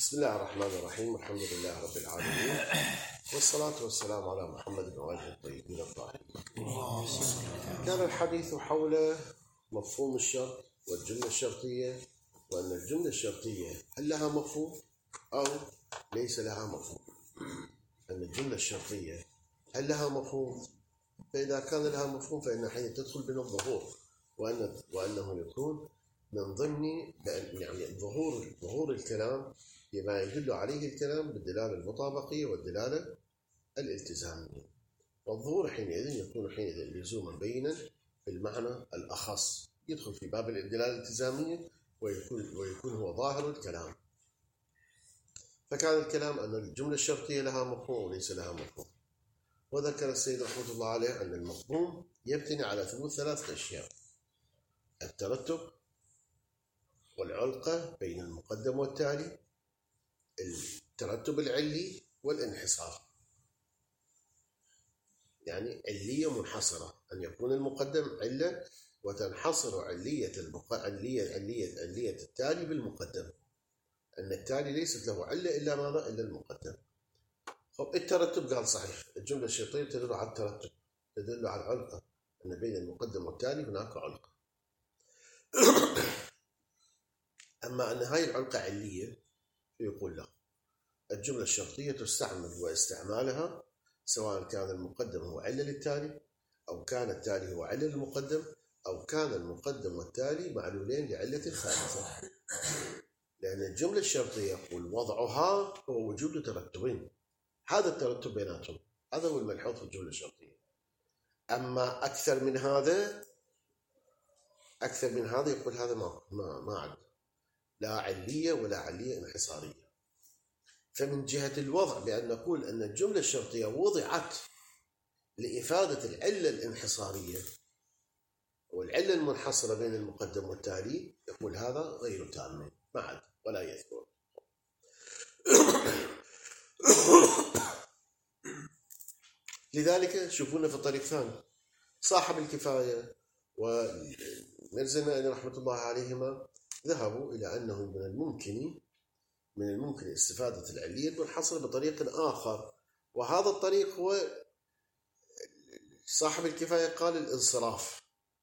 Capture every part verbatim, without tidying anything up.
بسم الله الرحمن الرحيم. الحمد لله رب العالمين، والصلاة والسلام على محمد وآله الطيبين الطاهرين. كان الحديث حول مفهوم الشرط والجملة الشرطية، وأن الجملة الشرطية هل لها مفهوم أو ليس لها مفهوم. أن الجملة الشرطية هل لها مفهوم؟ فإذا كان لها مفهوم فإن حين تدخل من الظهور، وأن وأنه يكون من ضمن يعني ظهور ظهور الكلام بما يدل عليه الكلام بالدلالة المطابقية والدلالة الالتزامية. والظهور حينئذ يكون حينئذ لزوما بينا بالمعنى الأخص، يدخل في باب الدلالة الالتزامية ويكون ويكون هو ظاهر الكلام. فكان الكلام أن الجملة الشرطية لها مفهوم وليس لها مفهوم. وذكر السيد رحمة الله عليه أن المفهوم يبتني على ثبوت ثلاثة أشياء: الترتب والعلقة بين المقدم والتالي، الترتب العلي والانحصار، يعني علية منحصرة، أن يكون المقدم علة وتنحصر علية المق... علية علية علية التالي بالمقدم، أن التالي ليست له علة إلا ماذا؟ إلا المقدم. طب الترتب قال صحيح، الجملة الشرطية تدل على الترتب، تدل على العلقة، أن بين المقدم والتالي هناك علقة. أما أن هاي العلقة علية يقول لا، الجملة الشرطية تستعمل واستعمالها سواء كان المقدم هو علة للتالي، أو كان التالي هو علة للمقدم، أو كان المقدم والتالي معلولين لعلة ثالثة. لأن الجملة الشرطية يقول وضعها هو وجود ترتبين، هذا الترتب بيناتهم، هذا هو الملحوظ في الجملة الشرطية. أما أكثر من هذا أكثر من هذا يقول هذا ما ما ما عد لا علية ولا علية انحصارية. فمن جهة الوضع بأن نقول أن الجملة الشرطية وضعت لإفادة العلة الانحصارية والعلة المنحصرة بين المقدم والتالي، يقول هذا غير تام ما عد ولا يذكر. لذلك شوفونا في الطريق ثاني، صاحب الكفاية ومرزنا رحمة الله عليهما ذهبوا إلى أنه من الممكن من الممكن استفادة العلية المنحصرة بطريق آخر، وهذا الطريق هو صاحب الكفاية قال الانصراف.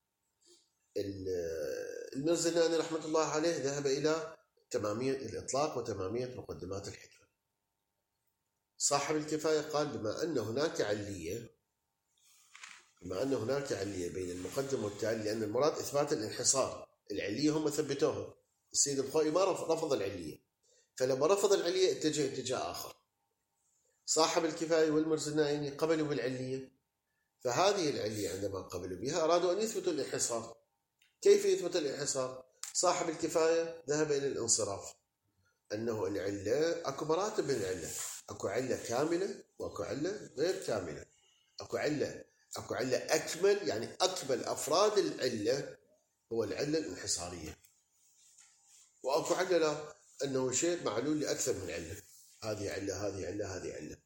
المرزناني رحمة الله عليه ذهب إلى تمامية الإطلاق وتمامية مقدمات الحكمة. صاحب الكفاية قال بما أن هناك علية بما أن هناك علية بين المقدم والتالي، لأن المراد إثبات الانحصار، العلية هم ثبتوها، السيد الخوئي ما رفض العلية، فلما رفض العلية اتجه اتجاه آخر. صاحب الكفاية والمرزناني قبلوا بالعلية، فهذه العلية عندما قبلوا بها أرادوا أن يثبتوا الانحصار. كيف يثبت الانحصار؟ صاحب الكفاية ذهب إلى الانصراف، أنه العلة أكو مراتب من العلة، أكو علة كاملة وأكو علة غير كاملة، أكو علة أكو علة أكمل، يعني أكمل أفراد العلة هو العلة الانحصارية، وأكو علة لا، أنه شيء معلول لأكثر من علة، هذه علة هذه علة هذه علة.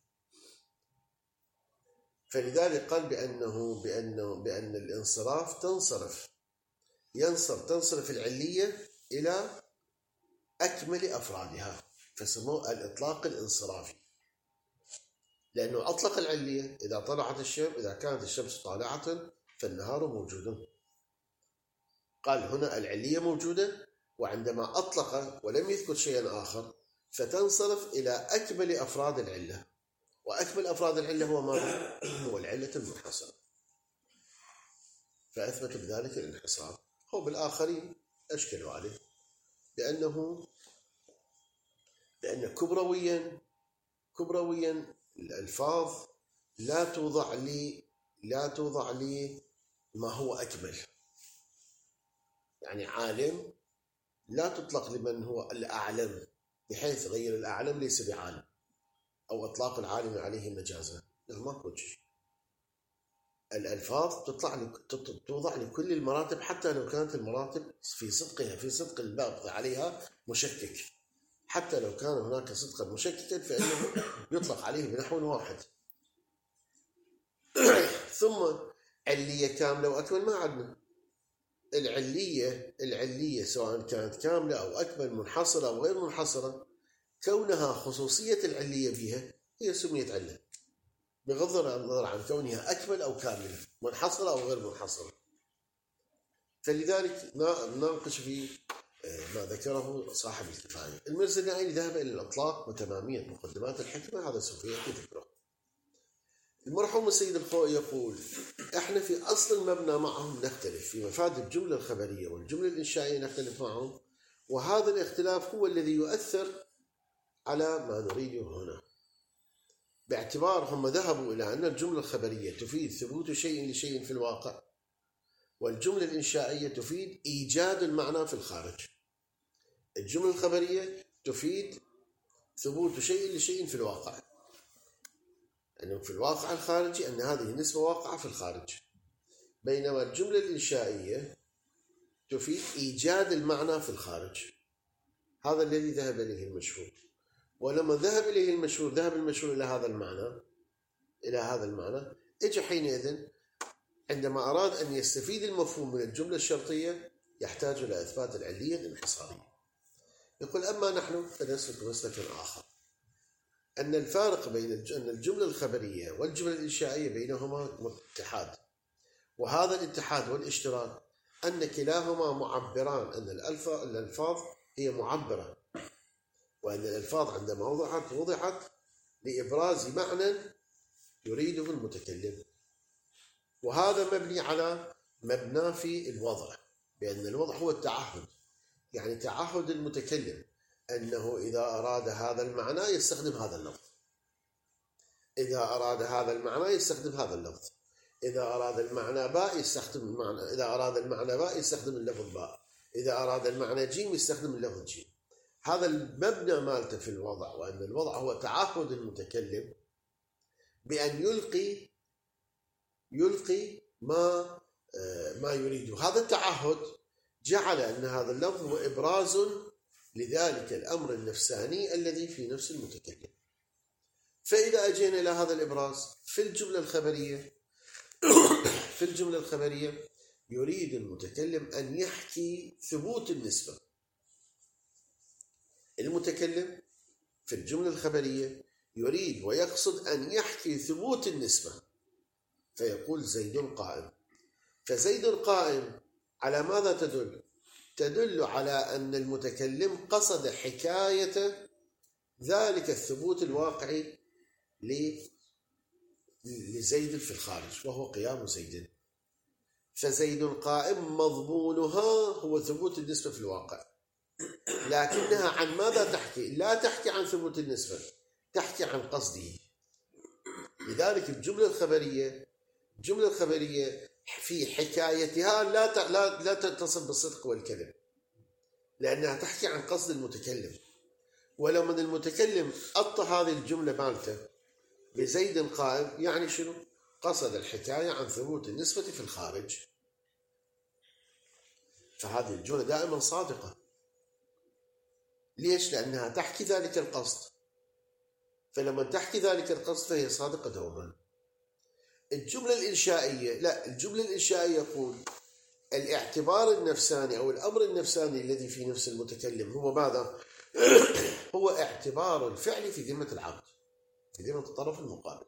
فلذلك قال بأنه بأنه بأن الانصراف تنصرف ينصر تنصرف العلية إلى أكمل أفرادها، فسموه الإطلاق الانصرافي، لأنه أطلق العلية إذا طلعت الشمس، إذا كانت الشمس طالعة فالنهار موجود. قال هنا العلية موجودة، وعندما أطلق ولم يذكر شيئا آخر فتنصرف إلى أكمل أفراد العلة، وأكمل أفراد العلة هو ماذا؟ هو العلة المنحصرة، فأثبت بذلك الانحصار. هو بالآخرين أشكلوا عليه لأنه لأن كبرويا كبرويا الألفاظ لا توضع لي لا توضع لي ما هو أكمل، يعني عالم لا تطلق لمن هو الأعلم، بحيث غير الأعلم ليس بعالم، أو إطلاق العالم عليه مجازا، لا ما هو شيء. الألفاظ تطلع توضع لكل المراتب، حتى لو كانت المراتب في صدقها في صدق الباب عليها مشكك، حتى لو كان هناك صدقا مشككا فإنه يطلق عليه بنحو واحد. ثم علية كاملة وأكمل ما عندنا. العلية العلية سواء كانت كاملة أو أكمل، منحصرة أو غير منحصرة، كونها خصوصية العلية بها هي سميت علة، بغض النظر عن كونها أكمل أو كاملة، منحصرة أو غير منحصرة. فلذلك نناقش في ما ذكره صاحب الكفاية. المرزنائي ذهب إلى الإطلاق وتمامية مقدمات الحكمة، هذا سوف يأتي ذكره. المرحوم السيد الخوئي يقول: احنا في أصل المبنى معهم نختلف، في مفاد الجملة الخبرية والجملة الإنشائية نختلف معهم، وهذا الاختلاف هو الذي يؤثر على ما نريده هنا، باعتبار هم ذهبوا إلى أن الجملة الخبرية تفيد ثبوت شيء لشيء في الواقع، والجملة الإنشائية تفيد إيجاد المعنى في الخارج. الجملة الخبرية تفيد ثبوت شيء لشيء في الواقع، أنه في الواقع الخارجي أن هذه النسبة واقعة في الخارج، بينما الجملة الإنشائية تفيد إيجاد المعنى في الخارج. هذا الذي ذهب إليه المشهور. ولما ذهب إليه المشهور ذهب المشهور إلى هذا المعنى إلى هذا المعنى إجا حينئذ عندما أراد أن يستفيد المفهوم من الجملة الشرطية يحتاج إلى إثبات العلية الانحصارية. يقول: أما نحن فنسلك مسلكا آخر، أن الفارق بين أن الجملة الخبرية والجملة الإنشائية بينهما اتحاد، وهذا الاتحاد والاشتراك أن كلاهما معبران، أن الألفاظ هي معبرة، وأن الألفاظ عندما وضعت وضعت لإبراز معنى يريده المتكلم، وهذا مبني على مبنى في الوضع، بأن الوضع هو التعهد، يعني تعهد المتكلم أنه إذا أراد هذا المعنى يستخدم هذا اللفظ، إذا أراد هذا المعنى يستخدم هذا اللفظ، إذا أراد المعنى باء يستخدم المعنى، إذا أراد المعنى باء يستخدم اللفظ باء، إذا أراد المعنى جيم يستخدم اللفظ جيم. هذا المبنى مالته في الوضع، وأن الوضع هو تعهد المتكلم بأن يلقي يلقي ما ما يريده. هذا التعهد جعل أن هذا اللفظ هو إبراز لذلك الأمر النفساني الذي في نفس المتكلم. فإذا أجينا إلى هذا الإبراز في الجملة الخبرية في الجملة الخبرية يريد المتكلم أن يحكي ثبوت النسبة. المتكلم في الجملة الخبرية يريد ويقصد أن يحكي ثبوت النسبة، فيقول: زيد قائم. فزيد قائم على ماذا تدل؟ تدل على أن المتكلم قصد حكاية ذلك الثبوت الواقعي لزيد في الخارج، وهو قيام زيد. فزيد قائم مضمونها هو ثبوت النسبة في الواقع، لكنها عن ماذا تحكي؟ لا تحكي عن ثبوت النسبة، تحكي عن قصده. لذلك الجملة الخبرية الجملة الخبرية في حكايتها لا لا لا تتصل بالصدق والكذب، لأنها تحكي عن قصد المتكلم. ولو من المتكلم أطى هذه الجملة مالته بزيد قائم، يعني شنو؟ قصد الحكاية عن ثبوت النسبة في الخارج. فهذه الجملة دائما صادقة. ليش؟ لأنها تحكي ذلك القصد، فلما تحكي ذلك القصد فهي صادقة دوما. الجملة الإنشائية لا، الجملة الإنشائية يقول الاعتبار النفساني أو الأمر النفساني الذي في نفس المتكلم هو ماذا؟ هو اعتبار الفعل في ذمة العبد، في ذمة الطرف المقابل.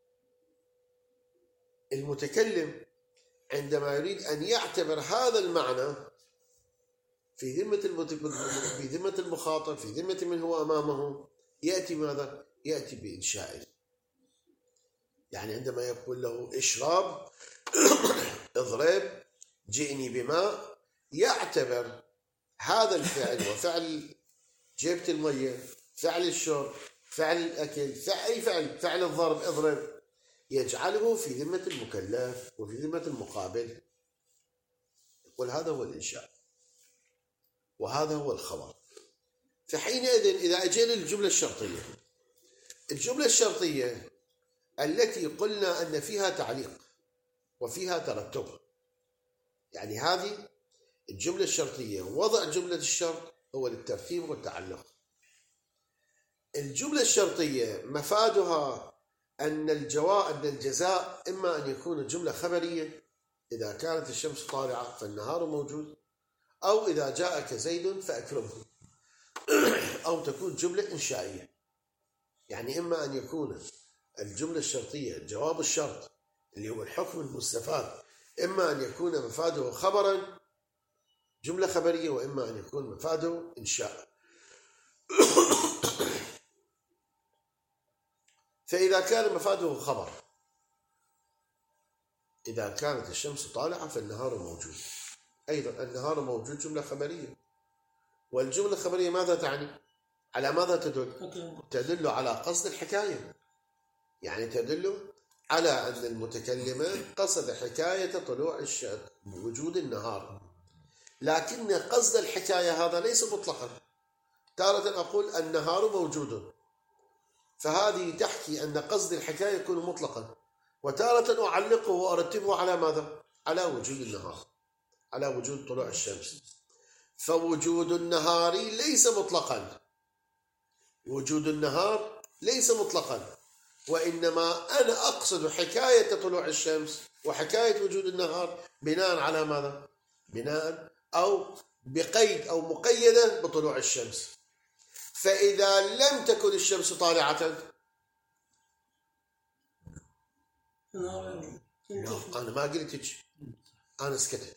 المتكلم عندما يريد أن يعتبر هذا المعنى في ذمة في ذمة المخاطب، في ذمة من هو أمامه، يأتي ماذا؟ يأتي بإنشائه. يعني عندما يقول له اشرب، اضرب، جئني بماء، يعتبر هذا الفعل وفعل جيبة المية، فعل الشرب، فعل الأكل، فعل أي فعل، فعل الضرب، اضرب، يجعله في ذمة المكلف وفي ذمة المقابل. يقول هذا هو الإنشاء وهذا هو الخبر. فحينئذ إذا أجينا للجملة الشرطية، الجملة الشرطية التي قلنا أن فيها تعليق وفيها ترتب، يعني هذه الجملة الشرطية وضع جملة الشرط هو للترتيب والتعلق. الجملة الشرطية مفادها أن الجواء أن الجزاء إما أن يكون الجملة خبرية إذا كانت الشمس طالعة فالنهار موجود، أو إذا جاءك زيد فأكرمه، أو تكون جملة إنشائية. يعني إما أن يكون الجملة الشرطية جواب الشرط اللي هو الحكم المستفاد، إما أن يكون مفاده خبرا جملة خبرية، وإما أن يكون مفاده إنشاء. فإذا كان مفاده خبر، إذا كانت الشمس طالعة فالنهار موجود، أيضا النهار موجود جملة خبرية. والجملة الخبرية ماذا تعني؟ على ماذا تدل؟ تدل على قصد الحكاية، يعني تدل على أن المتكلم قصد حكاية طلوع وجود النهار، لكن قصد الحكاية هذا ليس مطلقا. تارة أقول النهار موجود، فهذه تحكي أن قصد الحكاية يكون مطلقا، وتارة أعلقه وأرتبه على ماذا؟ على وجود النهار، على وجود طلوع الشمس. فوجود النهار ليس مطلقا، وجود النهار ليس مطلقا، وإنما أنا أقصد حكاية طلوع الشمس وحكاية وجود النهار بناء على ماذا؟ بناء أو بقيد أو مقيدة بطلوع الشمس. فإذا لم تكن الشمس طالعة، أنا ما قلت هيك، أنا سكتت،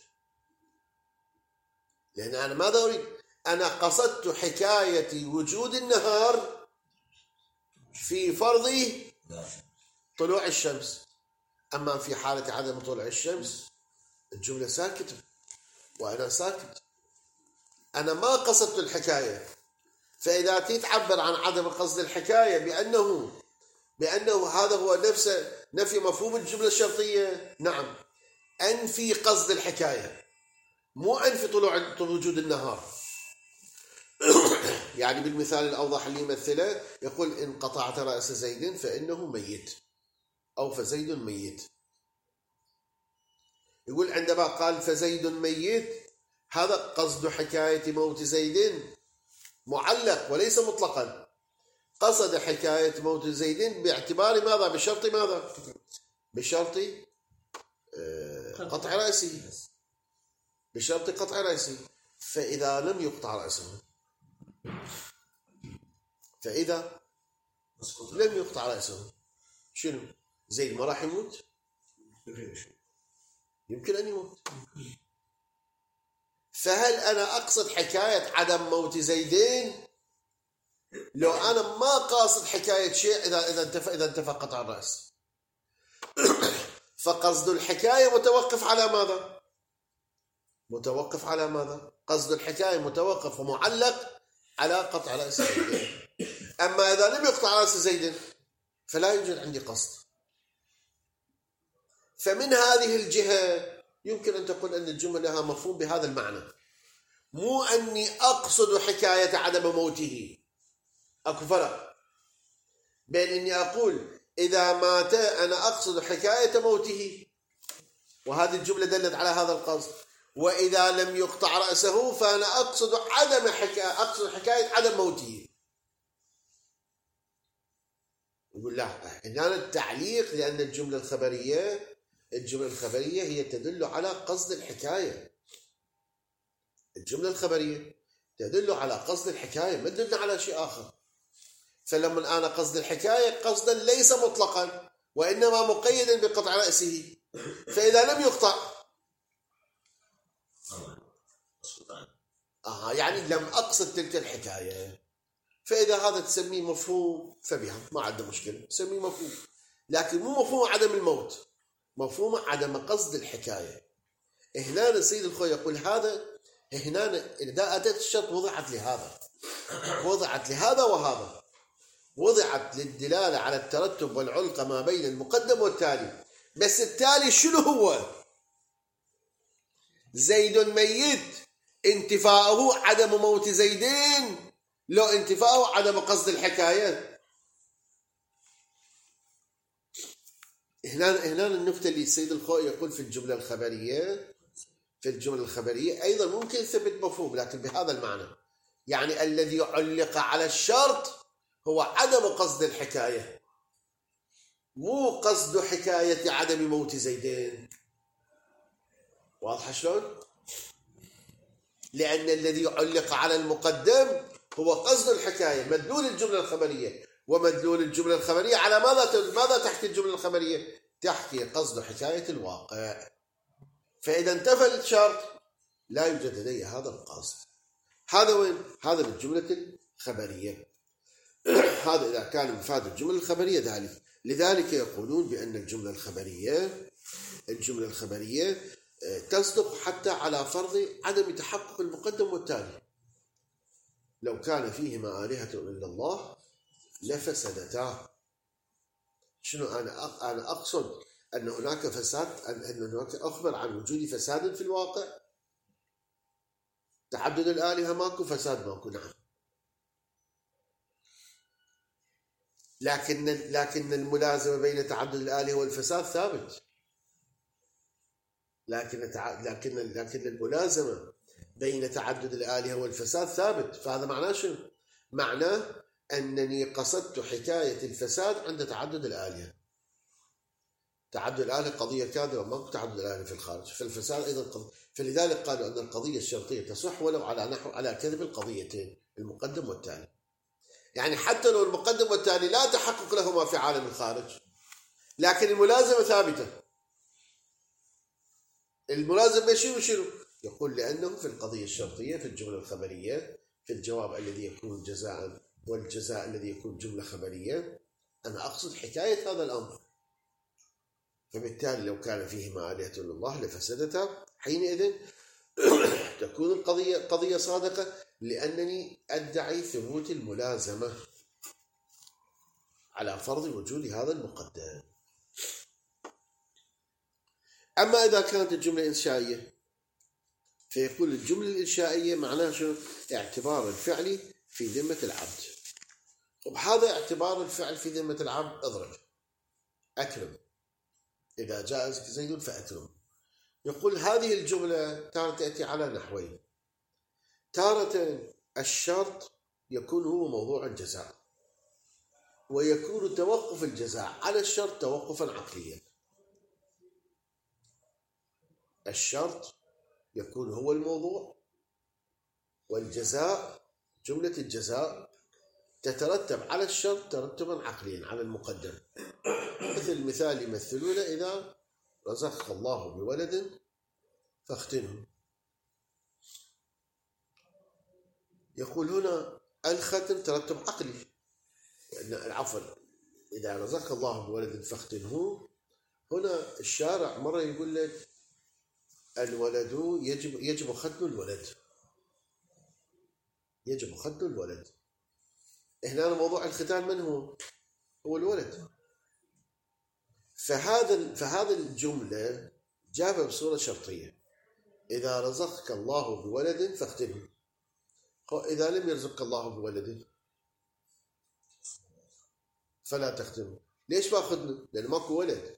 لأن أنا ماذا أريد؟ أنا قصدت حكاية وجود النهار في فرض طلوع الشمس. أما في حالة عدم طلوع الشمس الجملة ساكتة وأنا ساكت، أنا ما قصدت الحكاية. فإذا تتعبر عن عدم قصد الحكاية بأنه بأنه هذا هو نفس نفي مفهوم الجملة الشرطية، نعم، أنفي قصد الحكاية، مو أنفي طلوع وجود النهار. يعني بالمثال الأوضح اللي يمثله يقول إن قطعت رأس زيد فإنه ميت، أو فزيد ميت. يقول عندما قال فزيد ميت هذا قصد حكاية موت زيد معلق وليس مطلقا، قصد حكاية موت زيد باعتبار ماذا؟ بشرط ماذا؟ بشرط قطع رأسه، بشرط قطع رأسه. فإذا لم يقطع رأسه، فإذا لم يقطع رأسه شنو؟ زيد ما راح يموت؟ يمكن أن يموت. فهل أنا أقصد حكاية عدم موت زيدين لو أنا ما قاصد حكاية شيء إذا إذا انتفى إذا انتفى قطع الرأس؟ فقصد الحكاية متوقف على ماذا؟ متوقف على ماذا؟ قصد الحكاية متوقف ومعلق على قطع رأس زيد. أما إذا لم يقطع رأس زيد فلا يوجد عندي قصد. فمن هذه الجهة يمكن أن تقول أن الجملة لها مفهوم بهذا المعنى، مو أني أقصد حكاية عدم موته. أكو فرق بين أني أقول إذا مات أنا أقصد حكاية موته، وهذه الجملة دلت على هذا القصد، وإذا لم يقطع رأسه فأنا أقصد عدم حكاية أقصد حكاية عدم موته. يقول لا، هنا التعليق، لأن الجملة الخبرية الجملة الخبرية هي تدل على قصد الحكاية. الجملة الخبرية تدل على قصد الحكاية، ما تدل على شيء آخر. فلما أنا قصد الحكاية قصدا ليس مطلقا وإنما مقيدا بقطع رأسه، فإذا لم يقطع آه يعني لم أقصد تلك الحكاية، فإذا هذا تسميه مفهوم فبها ما عنده مشكلة، تسميه مفهوم، لكن مو مفهوم عدم الموت، مفهوم عدم قصد الحكاية. هنا السيد الخوي يقول هذا هنا إذا أتت الشرط وضعت لهذا وضعت لهذا وهذا، وضعت للدلالة على الترتب والعلقة ما بين المقدم والتالي. بس التالي شنو هو؟ زيد ميت، انتفاؤه عدم موت زيدين لو انتفاؤه عدم قصد الحكاية. هنا هنا النقطة اللي السيد الخوئي يقول في الجملة الخبرية في الجملة الخبرية أيضا ممكن يثبت مفهوم لكن بهذا المعنى، يعني الذي علق على الشرط هو عدم قصد الحكاية، مو قصد حكاية عدم موت زيدين. واضح شلون؟ لأن الذي علق على المقدم هو قصد الحكاية مدلول الجملة الخبرية، ومدلول الجملة الخبرية على ماذا ماذا تحكي الجملة الخبرية؟ تحكي قصد حكاية الواقع. فإذا انتفى الشرط لا يوجد لدي هذا القصد. هذا وين؟ هذا بالجملة الخبرية. هذا إذا كان مفاد الجملة الخبرية ذلك. لذلك يقولون بأن الجملة الخبرية الجملة الخبرية تصدق حتى على فرض عدم تحقق المقدم والتالي. لو كان فيهما آلهة إلا الله لفسدتا. شنو أنا أنا أقصد أن هناك فساد، أن هناك أخبر عن وجود فساد في الواقع. تعدد الآلهة ماكو، فساد ماكو، نعم. لكن لكن الملازمة بين تعدد الآلهة والفساد ثابت. لكن لكن لكن الملازمة بين تعدد الآلهة والفساد ثابت. فهذا معناه شنو؟ معناه أنني قصدت حكاية الفساد عند تعدد الآلهة. تعدد الآلهة قضية كاذبة، وما تعدد الآلهة في الخارج. فالفساد أيضا قضية. فلذلك قالوا أن القضية الشرطية تصح ولو على نحو على كذب القضيتين المقدم والتالي. يعني حتى لو المقدم والتالي لا تحقق لهما في عالم الخارج، لكن الملازمة ثابتة. الملازمة شنو شنو؟ يقول لأنه في القضية الشرطية في الجملة الخبرية في الجواب الذي يكون جزاء والجزاء الذي يكون جملة خبرية أنا أقصد حكاية هذا الأمر. فبالتالي لو كان فيهما آلهة إلا الله لفسدتا. حينئذ تكون القضية قضية صادقة، لأنني أدعي ثبوت الملازمة على فرض وجود هذا المقدم. أما إذا كانت الجملة إنشائية فيقول الجملة الإنشائية معناها شنو؟ اعتبار الفعل في ذمة العبد. وبهذا اعتبار الفعل في ذمة العبد اضرب، أكرم، إذا جاء زيد فأكرم. يقول هذه الجملة تارة تأتي على نحوين. تارة الشرط يكون هو موضوع الجزاء، ويكون توقف الجزاء على الشرط توقفا عقليا. الشرط يكون هو الموضوع، والجزاء جملة الجزاء تترتب على الشرط ترتبا عقليا على المقدم. مثل مثال يمثلون إذا رزقك الله بولد فاختنه. يقول هنا الختن ترتب عقلي، عفوا إذا رزقك الله بولد فاختنه. هنا الشارع مرة يقول لك الولد يجب يجب ختن الولد، يجب ختن الولد. هنا موضوع الختان من هو؟ هو الولد. فهذا فهذا الجملة جابها بصورة شرطية. إذا رزقك الله بولد فاختنه. إذا لم يرزقك الله بولد فلا تختنه. ليش ما أخذنه؟ لأن ماكو ولد.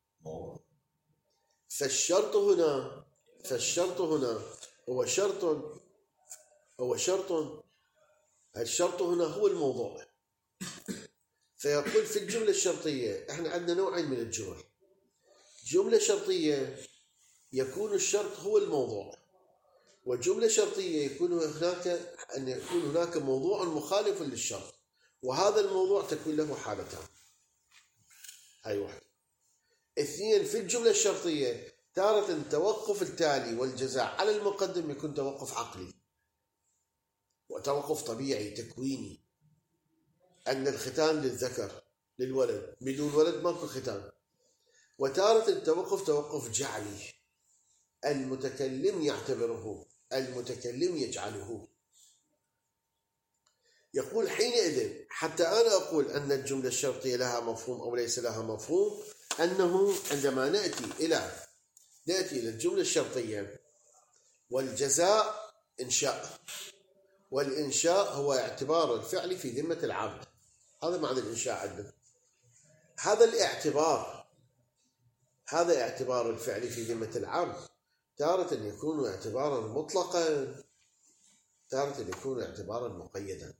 فالشرط هنا فالشرط هنا هو شرط هو شرط الشرط هنا هو الموضوع. فيقول في الجملة الشرطية احنا عندنا نوعين من الجمل. جملة شرطية يكون الشرط هو الموضوع، وجملة شرطية يكون هناك أن يكون هناك موضوع مخالف للشرط، وهذا الموضوع تكون له حالتان. هاي واحد. اثنين، في الجملة الشرطية تارة توقف التالي والجزاء على المقدم يكون توقف عقلي وتوقف طبيعي تكويني، أن الختان للذكر للولد، بدون ولد ماكو ختان. وتارة التوقف توقف جعلي، المتكلم يعتبره، المتكلم يجعله. يقول حينئذ حتى أنا أقول أن الجملة الشرطية لها مفهوم أو ليس لها مفهوم، أنه عندما نأتي إلى نأتي إلى الجملة الشرطية والجزاء إنشاء، والإنشاء هو اعتبار الفعل في ذمة العبد. هذا معنى الإنشاء عندنا. هذا الاعتبار هذا اعتبار الفعل في ذمة العبد تارة يكون اعتبارا مطلقا، تارة يكون اعتبارا مقيدا.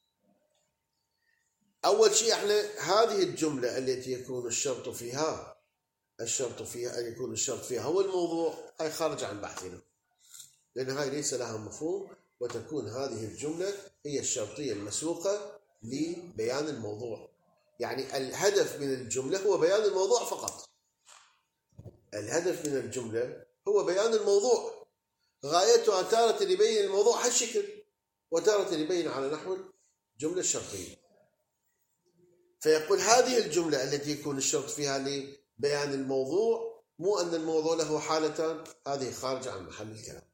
أول شيء احنا هذه الجملة التي يكون الشرط فيها الشرط فيها أن يكون الشرط فيها هو الموضوع، هاي خارج عن بحثنا، لأن هاي ليس لها مفهوم وتكون هذه الجملة هي الشرطية المسوقة لبيان الموضوع. يعني الهدف من الجملة هو بيان الموضوع فقط. الهدف من الجملة هو بيان الموضوع، غايتها تارة يبين الموضوع هالشكل، وتارة يبين على نحو الجملة الشرطية. فيقول هذه الجملة التي يكون الشرط فيها لبيان الموضوع، مو أن الموضوع له حالتان، هذه خارجة عن محل الكلام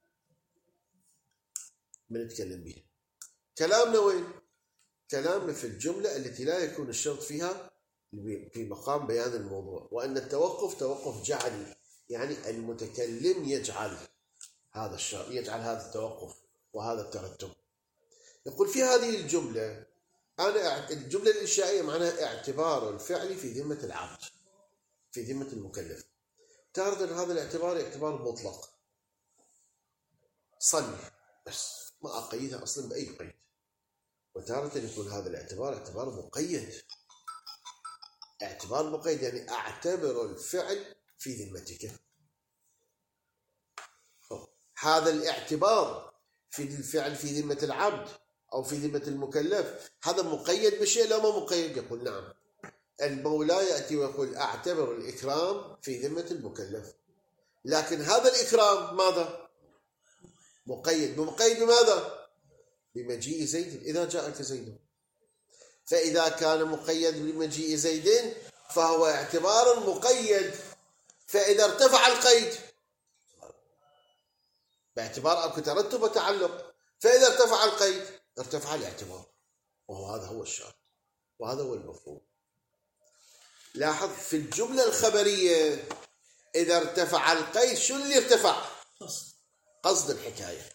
بنتكلم بها. كلامنا وين؟ كلامنا في الجملة التي لا يكون الشرط فيها في مقام بيان الموضوع، وأن التوقف توقف جعلي، يعني المتكلم يجعل هذا الشرط، يجعل هذا التوقف وهذا الترتب. يقول في هذه الجملة، أنا الجملة الإنشائية معناها اعتبار الفعل في ذمة العبد، في ذمة المكلف. تارة هذا الاعتبار اعتبار مطلق، صلي بس ما أقيدها أصلا بأي قيد. وتارة يكون هذا الاعتبار اعتبار مقيد، اعتبار مقيد يعني أعتبر الفعل في ذمتك. هذا الاعتبار في الفعل في ذمة العبد أو في ذمة المكلف هذا مقيد بشيء لا ما مقيد؟ يقول نعم. المولى يأتي ويقول أعتبر الإكرام في ذمة المكلف، لكن هذا الإكرام ماذا؟ مقيد. مقيد بماذا؟ بمجيء زيد، إذا جاءك زيد. فإذا كان مقيد بمجيء زيد فهو اعتبار مقيد، فإذا ارتفع القيد باعتبار أو ترتب وتعلق، فإذا ارتفع القيد ارتفع الاعتبار، وهذا هو الشرط وهذا هو المفهوم. لاحظ في الجملة الخبرية إذا ارتفع القيد شو اللي ارتفع؟ قصد الحكاية.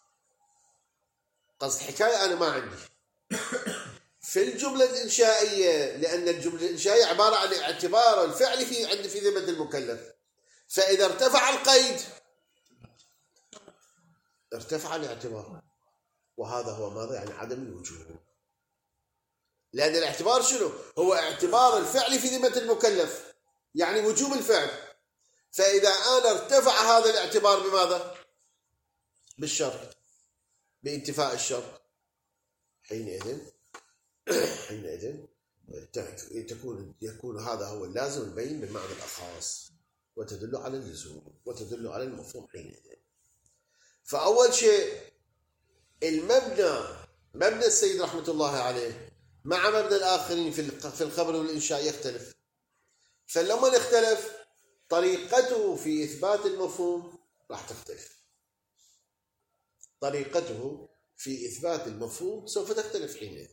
قصد حكاية أنا ما عندي. في الجملة الإنشائية، لأن الجملة الإنشائية عبارة عن اعتبار الفعل في عندي في ذمة المكلف، فإذا ارتفع القيد ارتفع الاعتبار، وهذا هو ماذا؟ يعني عدم الوجوب. لأن الاعتبار شنو؟ هو اعتبار الفعل في ذمة المكلف، يعني وجوب الفعل. فإذا أنا ارتفع هذا الاعتبار بماذا؟ بالشرط، بانتفاء الشرط، حينئذ حينئذ تكون يكون هذا هو اللازم البين بالمعنى الأخص، وتدل على اللزوم وتدل على المفهوم حينئذ. فأول شيء المبنى، مبنى السيد رحمة الله عليه مع مبنى الآخرين في الخبر والإنشاء يختلف. فلما نختلف طريقته في إثبات المفهوم راح تختلف، طريقته في إثبات المفهوم سوف تختلف حينئذ.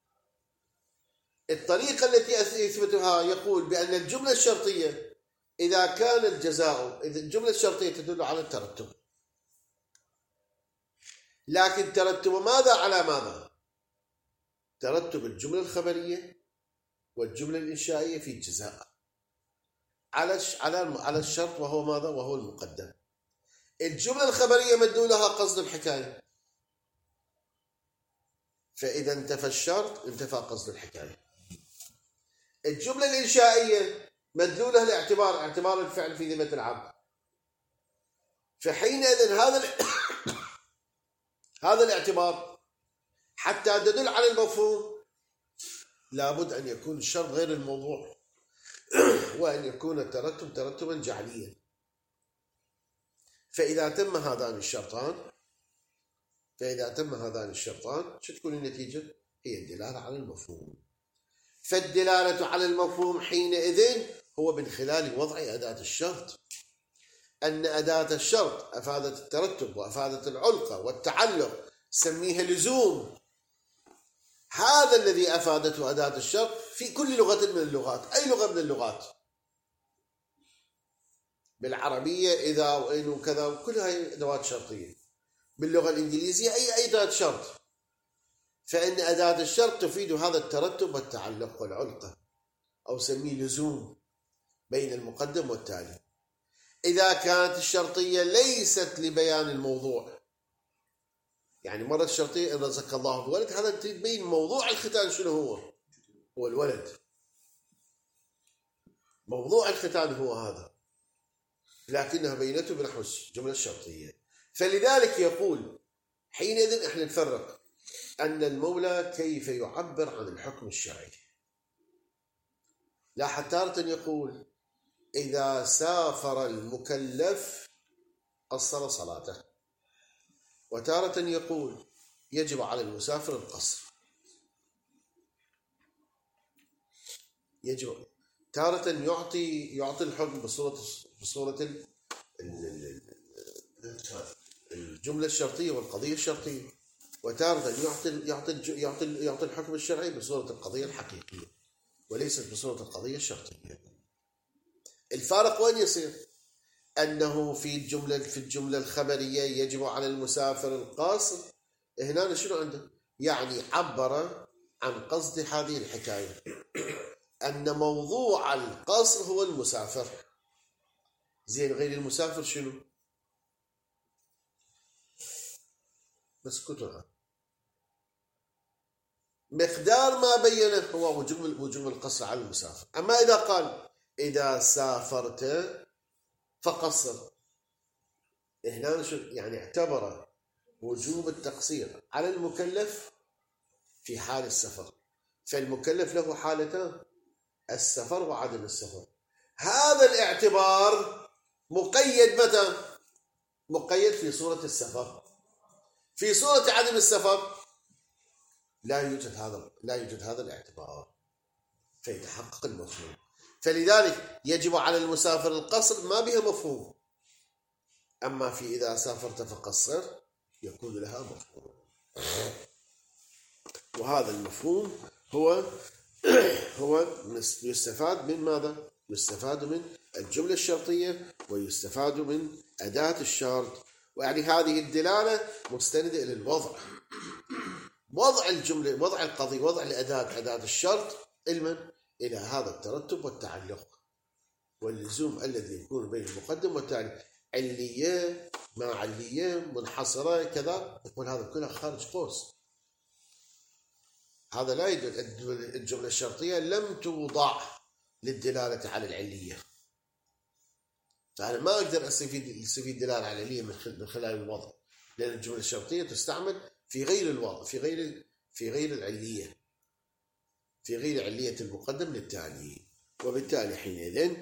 الطريقة التي يثبتها يقول بأن الجملة الشرطية إذا كان الجزاء، إذا الجملة الشرطية تدل على الترتب، لكن ترتب ماذا على ماذا؟ ترتب الجملة الخبرية والجملة الإنشائية في الجزاء على على على الشرط، وهو ماذا؟ وهو المقدم. الجملة الخبرية مدلولها قصد الحكاية، فإذا انتفى الشرط انتفى قصد الحكاية. الجملة الإنشائية مدلولها الاعتبار، اعتبار الفعل في ذمة العبد، فحينئذ هذا هذا الاعتبار حتى تدل على المفهوم لابد أن يكون الشرط غير الموضوع، وأن يكون الترتب ترتبا جعليا. فإذا تم هذان الشرطان فإذا تم هذان الشرطان شو تكون النتيجة؟ هي الدلالة على المفهوم. فالدلالة على المفهوم حينئذ هو من خلال وضع أداة الشرط، أن أداة الشرط أفادت الترتب وأفادت العلقة والتعلق، سميها لزوم. هذا الذي أفادته أداة الشرط في كل لغة من اللغات، أي لغة من اللغات، بالعربية إذا وإن وكذا كلها أدوات شرطية، باللغة الإنجليزية أي أي أداة شرط. فإن أداة الشرط تفيد هذا الترتب والتعلق والعلقة، أو سميه لزوم بين المقدم والتالي. إذا كانت الشرطية ليست لبيان الموضوع، يعني مرة الشرطية إن رزق الله بولد، هذا تبين موضوع الختان شنو هو؟ هو الولد، موضوع الختان هو هذا، لكنها بينته بنحو الجملة الشرطية. فلذلك يقول حينئذ احنا نفرق أن المولى كيف يعبر عن الحكم الشرعي. لاحظ تارة يقول إذا سافر المكلف قصر صلاته، وتارة يقول يجب على المسافر القصر. يجب تارة يعطي يعطي الحكم بصورة بصورة الجملة الشرطية والقضية الشرطية، وتارة يعطي يعطي يعطي يعطي الحكم الشرعي بصورة القضية الحقيقية وليست بصورة القضية الشرطية. الفارق وين يصير؟ أنه في الجملة في الجملة الخبرية يجب على المسافر القصر، هنا شنو عنده؟ يعني عبر عن قصد هذه الحكاية أن موضوع القصر هو المسافر. زين غير المسافر شنو؟ بس كترها مقدار ما بينه هو وجوب وجوب القصر على المسافر. أما إذا قال إذا سافرت فقصر، هنا يعني اعتبر وجوب التقصير على المكلف في حال السفر، فالمكلف له حالتان: السفر وعدم السفر. هذا الاعتبار مقيد متى؟ مقيد في صورة السفر. في صورة عدم السفر لا يوجد هذا لا يوجد هذا الاعتبار، فيتحقق المفهوم. فلذلك يجب على المسافر القصر ما بها مفهوم، أما في إذا سافرت فقصر يكون لها مفهوم. وهذا المفهوم هو هو يستفاد من ماذا؟ يستفاد من الجملة الشرطية ويستفاد من أداة الشرط. ويعني هذه الدلالة مستندة إلى الوضع، وضع الجملة، وضع القضية، وضع الأداة، أداة الشرط، علما إلى هذا الترتب والتعلق واللزوم الذي يكون بين المقدم والتالي. علية مع علية منحصرة كذا، يقول هذا كله خارج قوس. هذا لا يدل. الجملة الشرطية لم توضع للدلالة على العلية، فأنا ما أقدر أستفيد استفيد دلالة على العلية من خلال الوضع، لأن الجملة الشرطية تستعمل في غير الوضع، في غير في غير العلية، في غير علية المقدم للتالي. وبالتالي حينئذ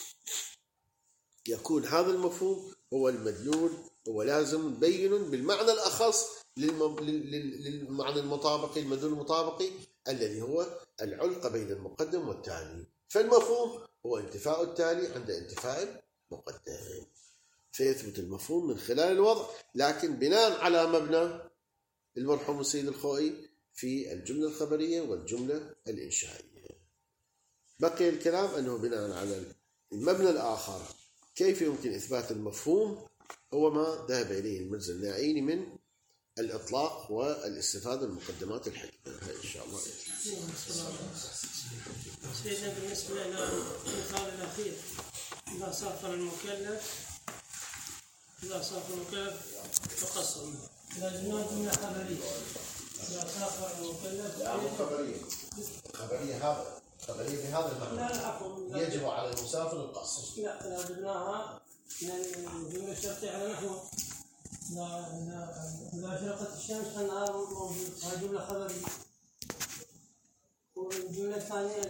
يكون هذا المفهوم هو المدلول، هو لازم مبين بالمعنى الأخص للمعنى المطابقي، المدلول المطابقي الذي هو العلقة بين المقدم والتالي. فالمفهوم هو انتفاء التالي عند انتفاء المقدم، فيثبت المفهوم من خلال الوضع، لكن بناء على مبنى المرحوم السيد الخوئي في الجملة الخبرية والجملة الإنشائية. بقي الكلام أنه بناء على المبنى الآخر كيف يمكن إثبات المفهوم، هو ما ذهب إليه المرزا الناعيني من الإطلاق والاستفادة من مقدمات الحكمة. إن شاء الله. سيدنا بالنسبة إلى المثال الأخير، إذا سافر المكلف إذا سافر المكلف فقصر، إذا جمعنا جملة خبرية إذا سافر المكلف خبرية خبرية هذا خبرية بهذا المعنى. لا لا عفوا، يجب على المسافر القصر. لا إذا جبناها من الجملة الشرطية على نحو إذا إذا شرقت الشمس فالنهار موجود، هذه جملة خبرية. والجملة الثانية